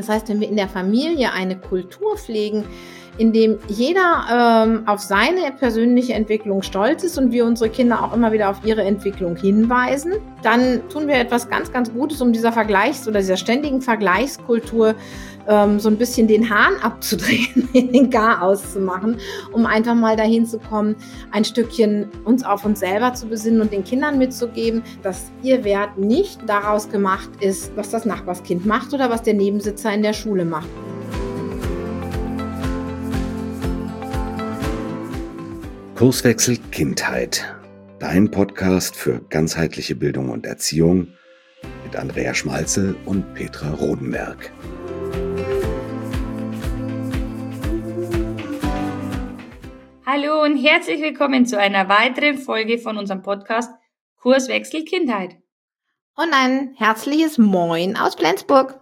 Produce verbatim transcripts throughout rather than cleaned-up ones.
Das heißt, wenn wir in der Familie eine Kultur pflegen, in dem jeder ähm, auf seine persönliche Entwicklung stolz ist und wir unsere Kinder auch immer wieder auf ihre Entwicklung hinweisen, dann tun wir etwas ganz, ganz Gutes, um dieser Vergleichs- oder dieser ständigen Vergleichskultur ähm, so ein bisschen den Hahn abzudrehen, den Garaus zu machen, um einfach mal dahin zu kommen, ein Stückchen uns auf uns selber zu besinnen und den Kindern mitzugeben, dass ihr Wert nicht daraus gemacht ist, was das Nachbarskind macht oder was der Nebensitzer in der Schule macht. Kurswechsel Kindheit. Dein Podcast für ganzheitliche Bildung und Erziehung mit Andrea Schmalzel und Petra Rodenberg. Hallo und herzlich willkommen zu einer weiteren Folge von unserem Podcast Kurswechsel Kindheit. Und ein herzliches Moin aus Flensburg.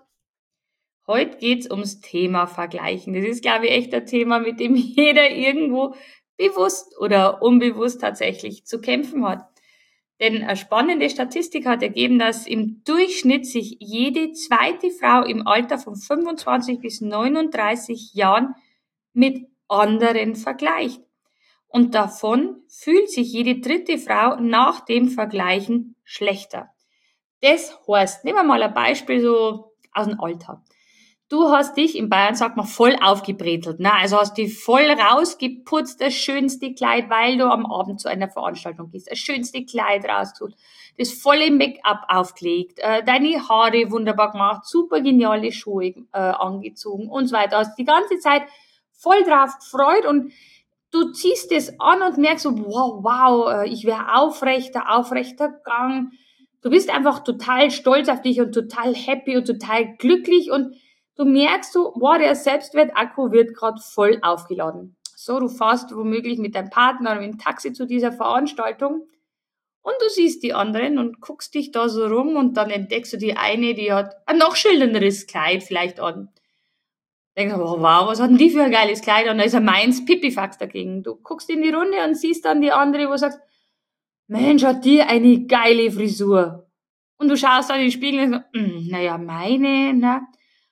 Heute geht's ums Thema Vergleichen. Das ist, glaube ich, echt ein Thema, mit dem jeder irgendwo bewusst oder unbewusst tatsächlich zu kämpfen hat. Denn eine spannende Statistik hat ergeben, dass im Durchschnitt sich jede zweite Frau im Alter von fünfundzwanzig bis neununddreißig Jahren mit anderen vergleicht. Und davon fühlt sich jede dritte Frau nach dem Vergleichen schlechter. Das heißt, nehmen wir mal ein Beispiel so aus dem Alltag. Du hast dich, in Bayern sagt man, voll aufgebretelt, ne? Also hast dich voll rausgeputzt, das schönste Kleid, weil du am Abend zu einer Veranstaltung gehst, das schönste Kleid rausgesucht, das volle Make-up aufgelegt, äh, deine Haare wunderbar gemacht, super geniale Schuhe äh, angezogen und so weiter. Hast die ganze Zeit voll drauf gefreut und du ziehst es an und merkst so, wow, wow, ich wäre aufrechter, aufrechter Gang. Du bist einfach total stolz auf dich und total happy und total glücklich und du merkst so, wow, der Selbstwertakku wird gerade voll aufgeladen. So, du fährst womöglich mit deinem Partner oder mit dem Taxi zu dieser Veranstaltung und du siehst die anderen und guckst dich da so rum und dann entdeckst du die eine, die hat ein noch schöneres Kleid vielleicht an. Denkst du, wow, was hat denn die für ein geiles Kleid an? Da ist ja meins Pipifax dagegen. Du guckst in die Runde und siehst dann die andere, wo du sagst, Mensch, hat die eine geile Frisur. Und du schaust dann in den Spiegel und sagst, mm, naja, meine, ne?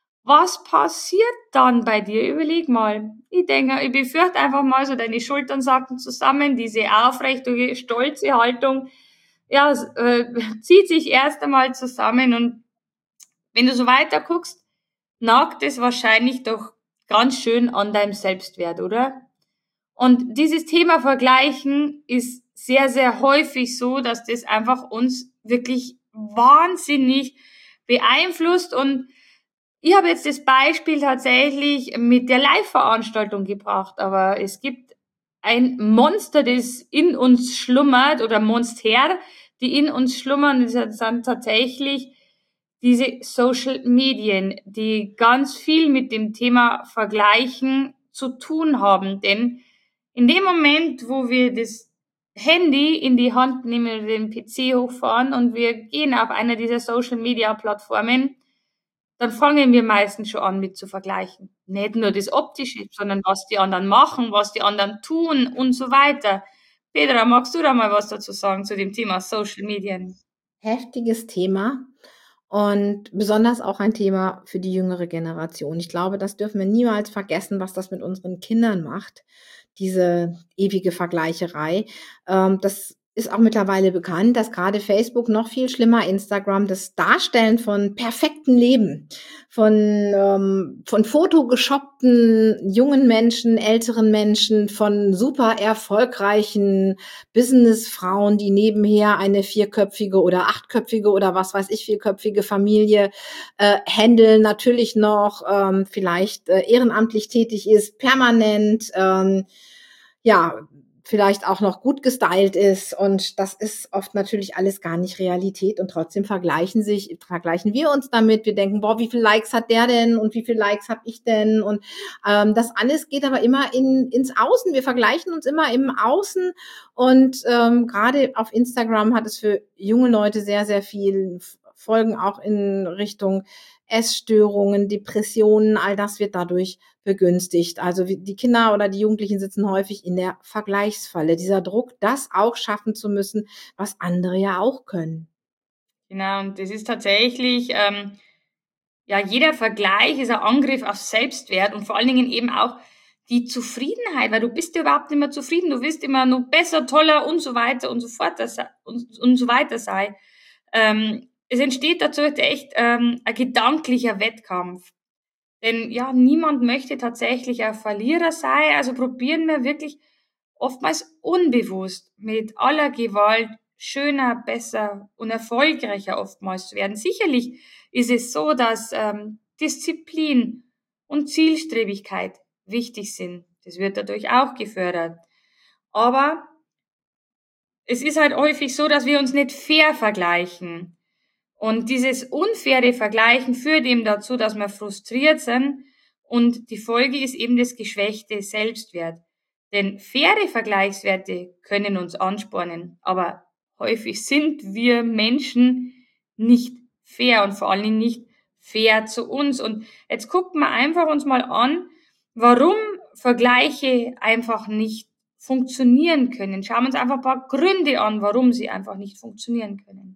Was passiert dann bei dir? Überleg mal. Ich denke, ich befürchte einfach mal so, deine Schultern sacken zusammen, diese aufrechte, stolze Haltung, ja, äh, zieht sich erst einmal zusammen und wenn du so weiter guckst, nagt es wahrscheinlich doch ganz schön an deinem Selbstwert, oder? Und dieses Thema Vergleichen ist sehr, sehr häufig so, dass das einfach uns wirklich wahnsinnig beeinflusst. Und ich habe jetzt das Beispiel tatsächlich mit der Live-Veranstaltung gebracht, aber es gibt ein Monster, das in uns schlummert, oder Monster, die in uns schlummern, das sind tatsächlich diese Social Medien, die ganz viel mit dem Thema Vergleichen zu tun haben. Denn in dem Moment, wo wir das Handy in die Hand nehmen oder den P C hochfahren und wir gehen auf einer dieser Social Media Plattformen, dann fangen wir meistens schon an mit zu vergleichen. Nicht nur das Optische, sondern was die anderen machen, was die anderen tun und so weiter. Petra, magst du da mal was dazu sagen zu dem Thema Social Medien? Heftiges Thema und besonders auch ein Thema für die jüngere Generation. Ich glaube, das dürfen wir niemals vergessen, was das mit unseren Kindern macht, diese ewige Vergleicherei. Ähm, das ist auch mittlerweile bekannt, dass gerade Facebook, noch viel schlimmer Instagram, das Darstellen von perfekten Leben, von, ähm, von fotogeshoppten jungen Menschen, älteren Menschen, von super erfolgreichen Businessfrauen, die nebenher eine vierköpfige oder achtköpfige oder was weiß ich, vierköpfige Familie äh, handeln, natürlich noch ähm, vielleicht äh, ehrenamtlich tätig ist, permanent, ähm, ja, vielleicht auch noch gut gestylt ist und das ist oft natürlich alles gar nicht Realität und trotzdem vergleichen sich, vergleichen wir uns damit. Wir denken, boah, wie viele Likes hat der denn und wie viele Likes habe ich denn und ähm, das alles geht aber immer in ins Außen. Wir vergleichen uns immer im Außen und ähm, gerade auf Instagram hat es für junge Leute sehr, sehr viel Folgen auch in Richtung Essstörungen, Depressionen, all das wird dadurch begünstigt. Also die Kinder oder die Jugendlichen sitzen häufig in der Vergleichsfalle. Dieser Druck, das auch schaffen zu müssen, was andere ja auch können. Genau, und das ist tatsächlich ähm, ja, jeder Vergleich ist ein Angriff auf Selbstwert und vor allen Dingen eben auch die Zufriedenheit, weil du bist ja überhaupt nicht mehr zufrieden, du willst immer noch besser, toller und so weiter und so fort und, und so weiter sein. Ähm, es entsteht dazu echt ähm, ein gedanklicher Wettkampf. Denn ja, niemand möchte tatsächlich ein Verlierer sein, also probieren wir wirklich oftmals unbewusst mit aller Gewalt schöner, besser und erfolgreicher oftmals zu werden. Sicherlich ist es so, dass ähm, Disziplin und Zielstrebigkeit wichtig sind. Das wird dadurch auch gefördert. Aber es ist halt häufig so, dass wir uns nicht fair vergleichen. Und dieses unfaire Vergleichen führt eben dazu, dass wir frustriert sind und die Folge ist eben das geschwächte Selbstwert. Denn faire Vergleichswerte können uns anspornen, aber häufig sind wir Menschen nicht fair und vor allen Dingen nicht fair zu uns. Und jetzt gucken wir einfach uns mal an, warum Vergleiche einfach nicht funktionieren können. Schauen wir uns einfach ein paar Gründe an, warum sie einfach nicht funktionieren können.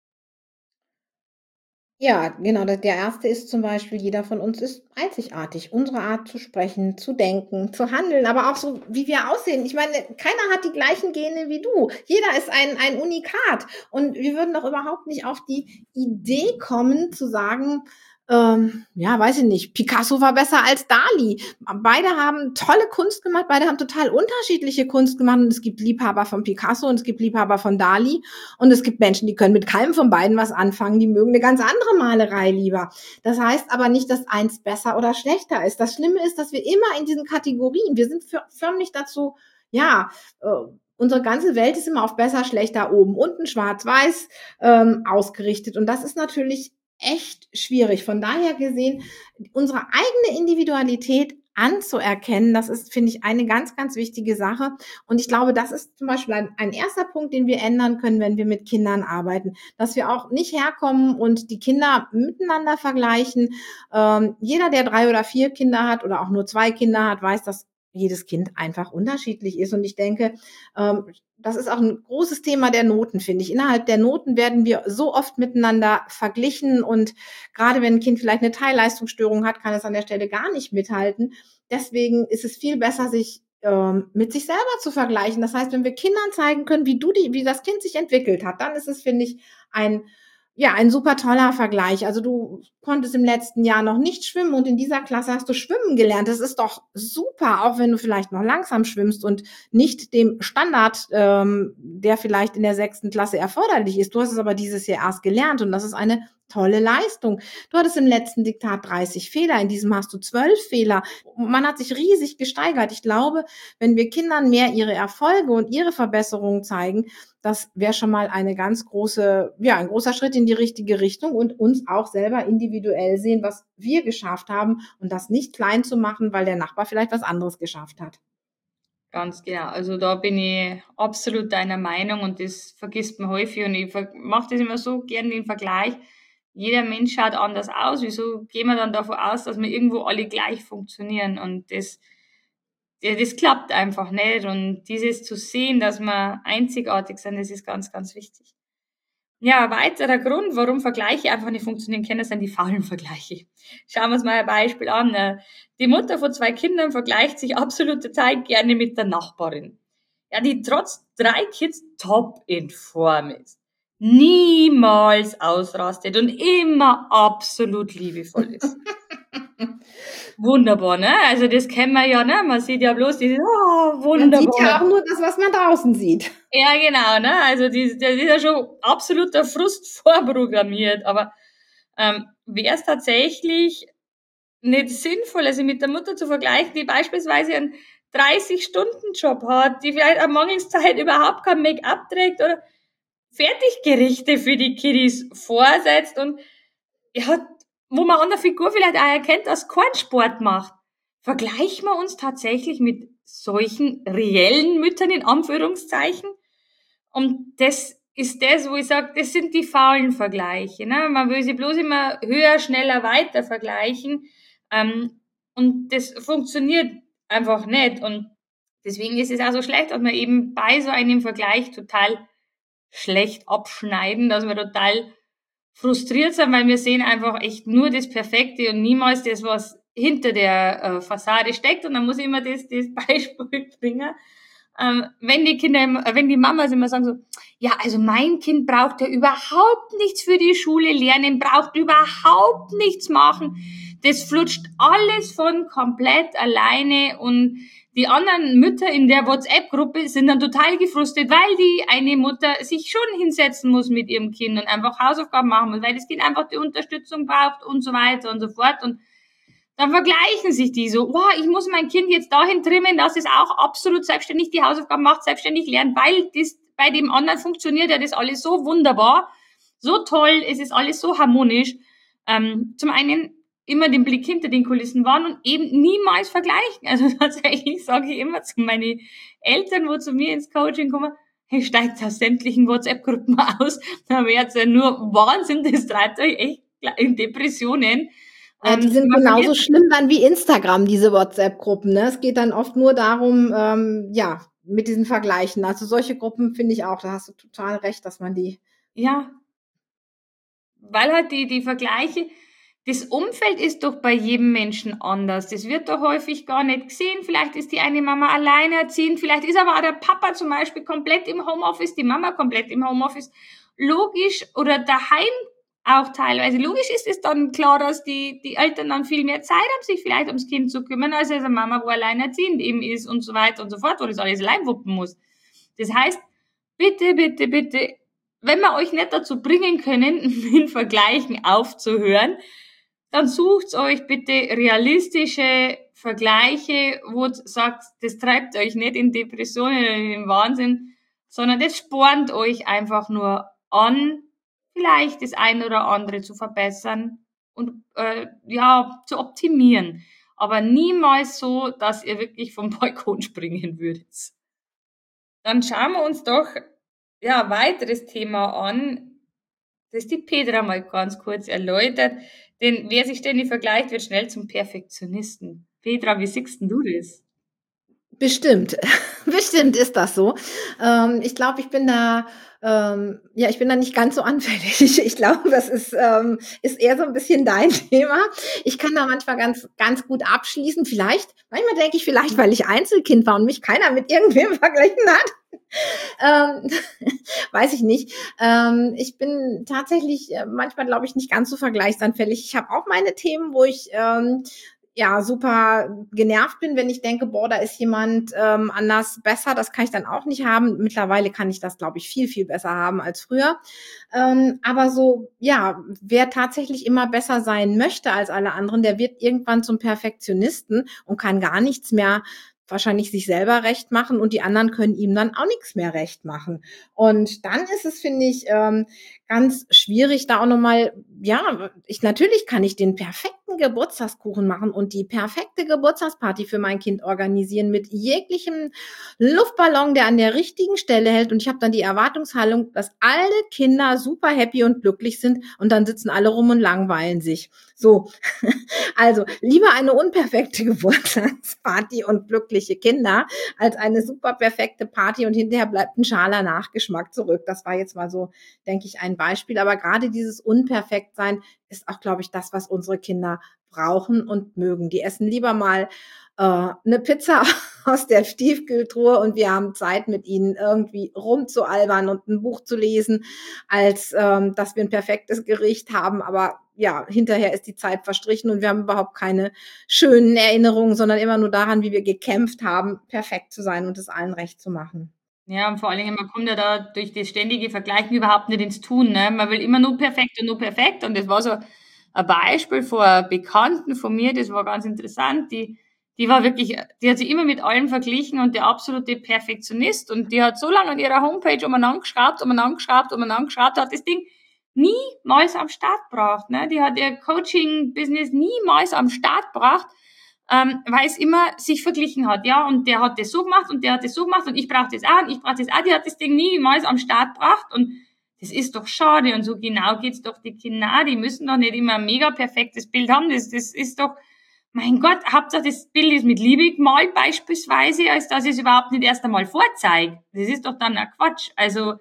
Ja, genau. Der der erste ist zum Beispiel, jeder von uns ist einzigartig. Unsere Art zu sprechen, zu denken, zu handeln, aber auch so, wie wir aussehen. Ich meine, keiner hat die gleichen Gene wie du. Jeder ist ein, ein Unikat. Und wir würden doch überhaupt nicht auf die Idee kommen, zu sagen, ähm, ja, weiß ich nicht, Picasso war besser als Dali. Beide haben tolle Kunst gemacht, beide haben total unterschiedliche Kunst gemacht. Und es gibt Liebhaber von Picasso und es gibt Liebhaber von Dali. Und es gibt Menschen, die können mit keinem von beiden was anfangen, die mögen eine ganz andere Malerei lieber. Das heißt aber nicht, dass eins besser oder schlechter ist. Das Schlimme ist, dass wir immer in diesen Kategorien, wir sind für, förmlich dazu, ja, äh, unsere ganze Welt ist immer auf besser, schlechter, oben, unten, schwarz, weiß ähm, ausgerichtet. Und das ist natürlich echt schwierig. Von daher gesehen, unsere eigene Individualität anzuerkennen, das ist, finde ich, eine ganz, ganz wichtige Sache. Und ich glaube, das ist zum Beispiel ein, ein erster Punkt, den wir ändern können, wenn wir mit Kindern arbeiten, dass wir auch nicht herkommen und die Kinder miteinander vergleichen. Ähm, jeder, der drei oder vier Kinder hat oder auch nur zwei Kinder hat, weiß, dass jedes Kind einfach unterschiedlich ist. Und ich denke, ähm, das ist auch ein großes Thema der Noten, finde ich. Innerhalb der Noten werden wir so oft miteinander verglichen und gerade wenn ein Kind vielleicht eine Teilleistungsstörung hat, kann es an der Stelle gar nicht mithalten. Deswegen ist es viel besser, sich ähm, mit sich selber zu vergleichen. Das heißt, wenn wir Kindern zeigen können, wie du die, wie das Kind sich entwickelt hat, dann ist es, finde ich, ein ja, ein super toller Vergleich. Also du konntest im letzten Jahr noch nicht schwimmen und in dieser Klasse hast du schwimmen gelernt. Das ist doch super, auch wenn du vielleicht noch langsam schwimmst und nicht dem Standard, ähm, der vielleicht in der sechsten Klasse erforderlich ist. Du hast es aber dieses Jahr erst gelernt und das ist eine tolle Leistung. Du hattest im letzten Diktat dreißig Fehler, in diesem hast du zwölf Fehler. Man hat sich riesig gesteigert. Ich glaube, wenn wir Kindern mehr ihre Erfolge und ihre Verbesserungen zeigen, das wäre schon mal eine ganz große, ja, ein großer Schritt in die richtige Richtung und uns auch selber individuell sehen, was wir geschafft haben und das nicht klein zu machen, weil der Nachbar vielleicht was anderes geschafft hat. Ganz genau. Also da bin ich absolut deiner Meinung und das vergisst man häufig und ich mache das immer so gern den Vergleich. Jeder Mensch schaut anders aus. Wieso gehen wir dann davon aus, dass wir irgendwo alle gleich funktionieren? Und das, das, das klappt einfach nicht. Und dieses zu sehen, dass wir einzigartig sind, das ist ganz, ganz wichtig. Ja, ein weiterer Grund, warum Vergleiche einfach nicht funktionieren können, sind die faulen Vergleiche. Schauen wir uns mal ein Beispiel an. Die Mutter von zwei Kindern vergleicht sich absolute Zeit gerne mit der Nachbarin. Ja, die trotz drei Kids top in Form ist. Niemals ausrastet und immer absolut liebevoll ist. Wunderbar, ne? Also das kennen wir ja, ne? Man sieht ja bloß dieses, oh, wunderbar. Man sieht ja auch nur das, was man draußen sieht. Ja, genau, ne? Also das, das ist ja schon absoluter Frust vorprogrammiert. Aber ähm, wäre es tatsächlich nicht sinnvoll, sich mit der Mutter zu vergleichen, die beispielsweise einen dreißig-Stunden-Job hat, die vielleicht am Mangelszeit überhaupt kein Make-up trägt oder Fertiggerichte für die Kiddies vorsetzt und ja, wo man an der Figur vielleicht auch erkennt, dass keinen Sport macht. Vergleichen wir uns tatsächlich mit solchen reellen Müttern in Anführungszeichen? Und das ist das, wo ich sage, das sind die faulen Vergleiche. Ne? Man will sie bloß immer höher, schneller, weiter vergleichen. Ähm, und das funktioniert einfach nicht. Und deswegen ist es auch so schlecht, dass wir eben bei so einem Vergleich total schlecht abschneiden, dass wir total frustriert sind, weil wir sehen einfach echt nur das Perfekte und niemals das, was hinter der äh, Fassade steckt. Und dann muss ich immer das, das Beispiel bringen. Ähm, wenn die Kinder, wenn die Mamas immer sagen so, ja, also mein Kind braucht ja überhaupt nichts für die Schule lernen, braucht überhaupt nichts machen. Das flutscht alles von komplett alleine und die anderen Mütter in der WhatsApp-Gruppe sind dann total gefrustet, weil die eine Mutter sich schon hinsetzen muss mit ihrem Kind und einfach Hausaufgaben machen muss, weil das Kind einfach die Unterstützung braucht und so weiter und so fort. Und dann vergleichen sich die so, wow, ich muss mein Kind jetzt dahin trimmen, dass es auch absolut selbstständig die Hausaufgaben macht, selbstständig lernt, weil das bei dem anderen funktioniert ja das alles so wunderbar, so toll, es ist alles so harmonisch. Ähm, zum einen immer den Blick hinter den Kulissen wahren und eben niemals vergleichen. Also tatsächlich sage ich immer zu meinen Eltern, wo zu mir ins Coaching kommen, hey, steigt aus sämtlichen WhatsApp-Gruppen aus, dann wird's ja nur Wahnsinn, das treibt euch echt in Depressionen. Ja, die sind genauso schlimm dann wie Instagram, diese WhatsApp-Gruppen. Ne? Es geht dann oft nur darum, ähm, ja, mit diesen Vergleichen. Also solche Gruppen finde ich auch, da hast du total recht, dass man die... Ja, weil halt die, die Vergleiche, das Umfeld ist doch bei jedem Menschen anders. Das wird doch häufig gar nicht gesehen. Vielleicht ist die eine Mama alleinerziehend, vielleicht ist aber auch der Papa zum Beispiel komplett im Homeoffice, die Mama komplett im Homeoffice. Logisch, oder daheim auch teilweise. Logisch ist es dann klar, dass die, die Eltern dann viel mehr Zeit haben, sich vielleicht ums Kind zu kümmern, als eine Mama, wo alleinerziehend eben ist und so weiter und so fort, wo das alles allein wuppen muss. Das heißt, bitte, bitte, bitte, wenn wir euch nicht dazu bringen können, in Vergleichen aufzuhören, dann sucht euch bitte realistische Vergleiche, wo ihr sagt, das treibt euch nicht in Depressionen oder in den Wahnsinn, sondern das spornt euch einfach nur an, vielleicht das eine oder andere zu verbessern und äh, ja zu optimieren, aber niemals so, dass ihr wirklich vom Balkon springen würdet. Dann schauen wir uns doch ja weiteres Thema an, das die Petra mal ganz kurz erläutert, denn wer sich ständig vergleicht, wird schnell zum Perfektionisten. Petra, wie siehst denn du das? Bestimmt, bestimmt ist das so. Ähm, ich glaube, ich bin da, ähm, ja, ich bin da nicht ganz so anfällig. Ich, ich glaube, das ist, ähm, ist eher so ein bisschen dein Thema. Ich kann da manchmal ganz, ganz gut abschließen. Vielleicht, manchmal denke ich vielleicht, weil ich Einzelkind war und mich keiner mit irgendwem verglichen hat. ähm, weiß ich nicht. Ähm, ich bin tatsächlich äh, manchmal, glaube ich, nicht ganz so vergleichsanfällig. Ich habe auch meine Themen, wo ich ähm, ja super genervt bin, wenn ich denke, boah, da ist jemand ähm, anders besser. Das kann ich dann auch nicht haben. Mittlerweile kann ich das, glaube ich, viel, viel besser haben als früher. Ähm, aber so, ja, wer tatsächlich immer besser sein möchte als alle anderen, der wird irgendwann zum Perfektionisten und kann gar nichts mehr wahrscheinlich sich selber recht machen und die anderen können ihm dann auch nichts mehr recht machen. Und dann ist es, finde ich, ähm, ganz schwierig, da auch nochmal, ja, ich, natürlich kann ich den perfekten Geburtstagskuchen machen und die perfekte Geburtstagsparty für mein Kind organisieren mit jeglichem Luftballon, der an der richtigen Stelle hält. Und ich habe dann die Erwartungshaltung, dass alle Kinder super happy und glücklich sind und dann sitzen alle rum und langweilen sich. So, also lieber eine unperfekte Geburtstagsparty und glückliche Kinder als eine super perfekte Party und hinterher bleibt ein schaler Nachgeschmack zurück. Das war jetzt mal so, denke ich, ein Beispiel. Aber gerade dieses Unperfektsein ist auch, glaube ich, das, was unsere Kinder brauchen und mögen. Die essen lieber mal äh, eine Pizza aus der Tiefkühltruhe und wir haben Zeit, mit ihnen irgendwie rumzualbern und ein Buch zu lesen, als ähm, dass wir ein perfektes Gericht haben. Aber ja, hinterher ist die Zeit verstrichen und wir haben überhaupt keine schönen Erinnerungen, sondern immer nur daran, wie wir gekämpft haben, perfekt zu sein und es allen recht zu machen. Ja, und vor allen Dingen, man kommt ja da durch das ständige Vergleichen überhaupt nicht ins Tun. Ne? Man will immer nur perfekt und nur perfekt. Und das war so ein Beispiel von einer Bekannten von mir, das war ganz interessant. Die, die war wirklich, die hat sich immer mit allem verglichen und der absolute Perfektionist. Und die hat so lange an ihrer Homepage umeinander geschraubt, umeinander geschraubt, umeinander geschraubt, hat das Ding niemals am Start gebracht. Ne? Die hat ihr Coaching-Business niemals am Start gebracht, ähm, weil es immer sich verglichen hat. Ja, und der hat das so gemacht und der hat das so gemacht und ich brauche das auch und ich brauche das auch. Die hat das Ding niemals am Start gebracht und das ist doch schade. Und so genau geht's doch die Kinder. Die müssen doch nicht immer ein mega perfektes Bild haben. Das, das ist doch, mein Gott, Hauptsache das Bild ist mit Liebe gemalt beispielsweise, als dass ich es überhaupt nicht erst einmal vorzeige. Das ist doch dann ein Quatsch. Also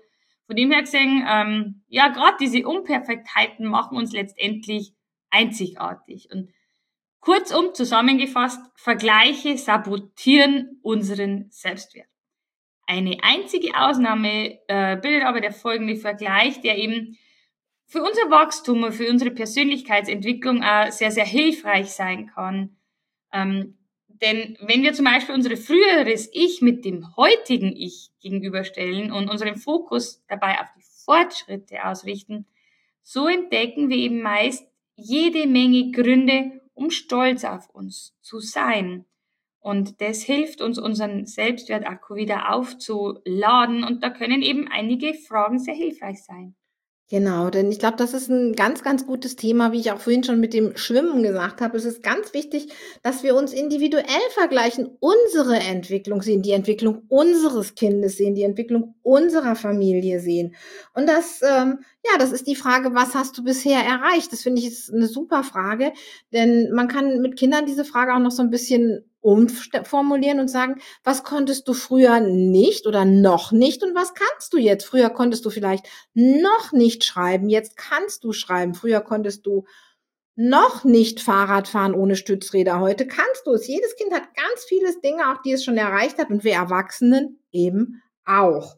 Von dem her gesehen, ähm, ja, gerade diese Unperfektheiten machen uns letztendlich einzigartig. Und kurzum zusammengefasst, Vergleiche sabotieren unseren Selbstwert. Eine einzige Ausnahme äh, bildet aber der folgende Vergleich, der eben für unser Wachstum und für unsere Persönlichkeitsentwicklung auch sehr, sehr hilfreich sein kann. Ähm, denn wenn wir zum Beispiel unsere früheres Ich mit dem heutigen Ich gegenüberstellen und unseren Fokus dabei auf die Fortschritte ausrichten, so entdecken wir eben meist jede Menge Gründe, um stolz auf uns zu sein. Und das hilft uns, unseren Selbstwertakku wieder aufzuladen. Und da können eben einige Fragen sehr hilfreich sein. Genau, denn ich glaube, das ist ein ganz, ganz gutes Thema, wie ich auch vorhin schon mit dem Schwimmen gesagt habe. Es ist ganz wichtig, dass wir uns individuell vergleichen, unsere Entwicklung sehen, die Entwicklung unseres Kindes sehen, die Entwicklung unserer Familie sehen. Und das, ähm, ja, das ist die Frage: Was hast du bisher erreicht? Das finde ich ist eine super Frage, denn man kann mit Kindern diese Frage auch noch so ein bisschen umformulieren und sagen: Was konntest du früher nicht oder noch nicht und was kannst du jetzt? Früher konntest du vielleicht noch nicht schreiben, jetzt kannst du schreiben. Früher konntest du noch nicht Fahrrad fahren ohne Stützräder, heute kannst du es. Jedes Kind hat ganz viele Dinge, auch die es schon erreicht hat, und wir Erwachsenen eben auch.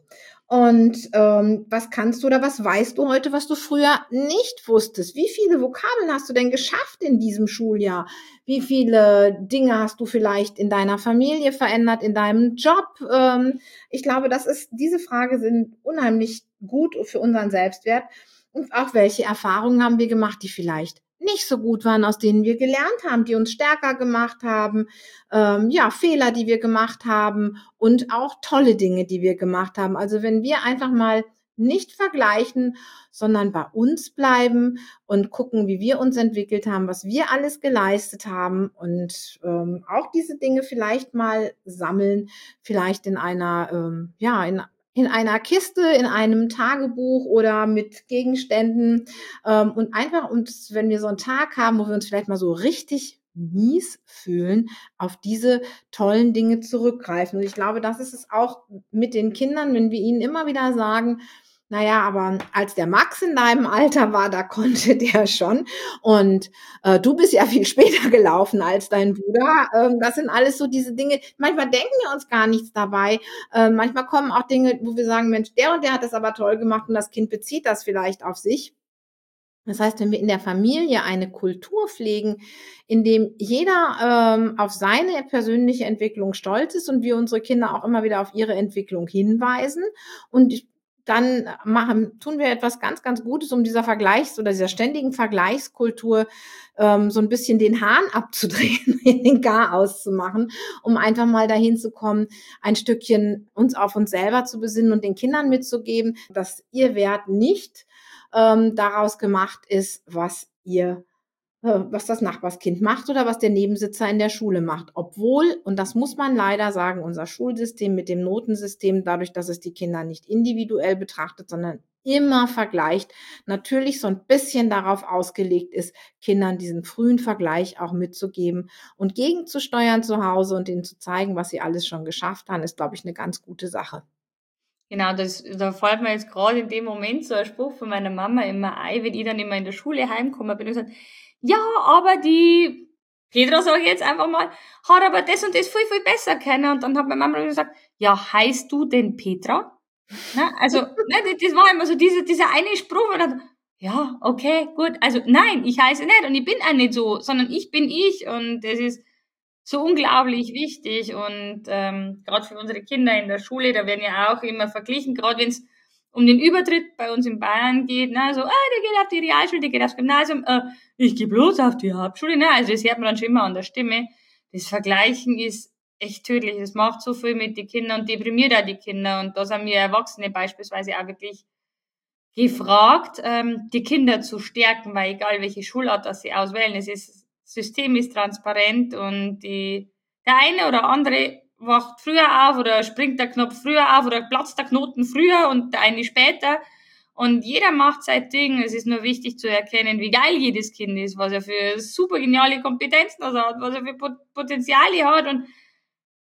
Und ähm, was kannst du oder was weißt du heute, was du früher nicht wusstest? Wie viele Vokabeln hast du denn geschafft in diesem Schuljahr? Wie viele Dinge hast du vielleicht in deiner Familie verändert, in deinem Job? Ähm, ich glaube, das ist, diese Frage sind unheimlich gut für unseren Selbstwert. Und auch, welche Erfahrungen haben wir gemacht, die vielleicht nicht so gut waren, aus denen wir gelernt haben, die uns stärker gemacht haben, ähm, ja, Fehler, die wir gemacht haben und auch tolle Dinge, die wir gemacht haben. Also wenn wir einfach mal nicht vergleichen, sondern bei uns bleiben und gucken, wie wir uns entwickelt haben, was wir alles geleistet haben und ähm, auch diese Dinge vielleicht mal sammeln, vielleicht in einer, ähm, ja, in in einer Kiste, in einem Tagebuch oder mit Gegenständen, ähm, und einfach uns, wenn wir so einen Tag haben, wo wir uns vielleicht mal so richtig mies fühlen, auf diese tollen Dinge zurückgreifen. Und ich glaube, das ist es auch mit den Kindern, wenn wir ihnen immer wieder sagen: Na ja, aber als der Max in deinem Alter war, da konnte der schon. Und äh, du bist ja viel später gelaufen als dein Bruder. Ähm, das sind alles so diese Dinge. Manchmal denken wir uns gar nichts dabei. Äh, manchmal kommen auch Dinge, wo wir sagen: Mensch, der und der hat das aber toll gemacht, und das Kind bezieht das vielleicht auf sich. Das heißt, wenn wir in der Familie eine Kultur pflegen, in dem jeder ähm, auf seine persönliche Entwicklung stolz ist und wir unsere Kinder auch immer wieder auf ihre Entwicklung hinweisen, und dann machen, tun wir etwas ganz, ganz Gutes, um dieser Vergleichs- oder dieser ständigen Vergleichskultur ähm, so ein bisschen den Hahn abzudrehen, den Garaus zu machen, um einfach mal dahin zu kommen, ein Stückchen uns auf uns selber zu besinnen und den Kindern mitzugeben, dass ihr Wert nicht ähm, daraus gemacht ist, was ihr, äh, was das Nachbarskind macht oder was der Nebensitzer in der Schule macht. Obwohl, und das muss man leider sagen, unser Schulsystem mit dem Notensystem, dadurch, dass es die Kinder nicht individuell betrachtet, sondern immer vergleicht, natürlich so ein bisschen darauf ausgelegt ist, Kindern diesen frühen Vergleich auch mitzugeben und gegenzusteuern zu Hause und ihnen zu zeigen, was sie alles schon geschafft haben, ist, glaube ich, eine ganz gute Sache. Genau, das, da fällt mir jetzt gerade in dem Moment so ein Spruch von meiner Mama immer ein, wenn ich dann immer in der Schule heimkomme bin und gesagt, ja, aber die Petra, sage ich jetzt einfach mal, hat aber das und das viel, viel besser können. Und dann hat meine Mama gesagt, ja, heißt du denn Petra? Ne? Also, ne, das, das war immer so diese, dieser eine Spruch, und dann, ja, okay, gut. Also, nein, ich heiße nicht und ich bin auch nicht so, sondern ich bin ich, und das ist so unglaublich wichtig. Und ähm, gerade für unsere Kinder in der Schule, da werden ja auch immer verglichen, gerade wenn es um den Übertritt bei uns in Bayern geht, ne, so, ah, der geht auf die Realschule, der geht aufs Gymnasium, äh, ich gehe bloß auf die Hauptschule, ne, also das hört man dann schon immer an der Stimme. Das Vergleichen ist echt tödlich, das macht so viel mit den Kindern und deprimiert auch die Kinder, und da sind wir Erwachsene beispielsweise auch wirklich gefragt, ähm, die Kinder zu stärken, weil egal welche Schulart das sie auswählen, es ist, das System ist transparent, und die, der eine oder andere wacht früher auf oder springt der Knopf früher auf oder platzt der Knoten früher und der eine später, und jeder macht sein Ding. Es ist nur wichtig zu erkennen, wie geil jedes Kind ist, was er für super geniale Kompetenzen hat, was er für Potenziale hat, und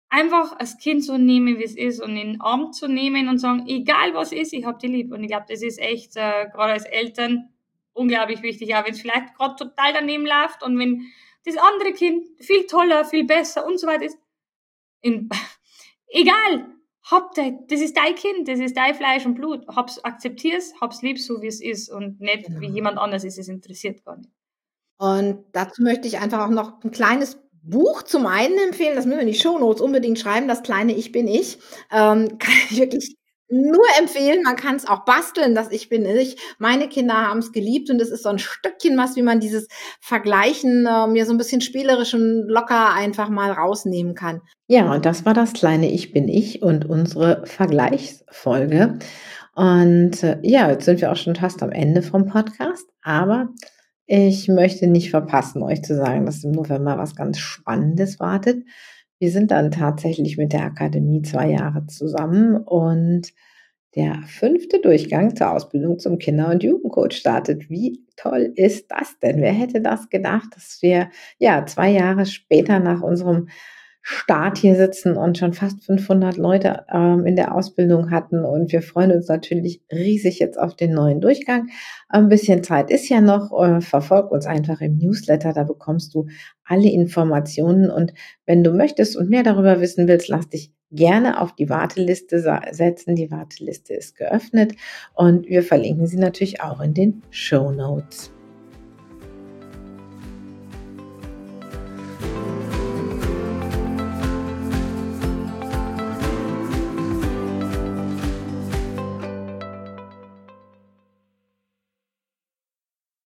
einfach das Kind so nehmen, wie es ist und in den Arm zu nehmen und sagen, egal was ist, ich hab dich lieb. Und ich glaube, das ist echt, äh, gerade als Eltern, unglaublich wichtig, auch wenn es vielleicht gerade total daneben läuft und wenn das andere Kind viel toller, viel besser und so weiter ist. In, egal, hab de, das ist dein Kind, das ist dein Fleisch und Blut. Hab's, akzeptier's, hab's lieb, so wie es ist und nicht Genau. wie jemand anders ist, es interessiert gar nicht. Und dazu möchte ich einfach auch noch ein kleines Buch zum einen empfehlen, das müssen wir in die Shownotes unbedingt schreiben, das kleine Ich bin ich. Ähm, kann ich wirklich nur empfehlen. Man kann es auch basteln, das Ich bin ich. Meine Kinder haben es geliebt und es ist so ein Stückchen was, wie man dieses Vergleichen äh, mir so ein bisschen spielerisch und locker einfach mal rausnehmen kann. Ja, und das war das kleine Ich bin ich und unsere Vergleichsfolge. Und äh, ja, jetzt sind wir auch schon fast am Ende vom Podcast, aber ich möchte nicht verpassen, euch zu sagen, dass im November was ganz Spannendes wartet. Wir sind dann tatsächlich mit der Akademie zwei Jahre zusammen und der fünfte Durchgang zur Ausbildung zum Kinder- und Jugendcoach startet. Wie toll ist das denn? Wer hätte das gedacht, dass wir ja zwei Jahre später nach unserem Start hier sitzen und schon fast fünfhundert Leute ähm, in der Ausbildung hatten und wir freuen uns natürlich riesig jetzt auf den neuen Durchgang. Ein bisschen Zeit ist ja noch, äh, verfolg uns einfach im Newsletter, da bekommst du alle Informationen und wenn du möchtest und mehr darüber wissen willst, lass dich gerne auf die Warteliste setzen. Die Warteliste ist geöffnet und wir verlinken sie natürlich auch in den Shownotes.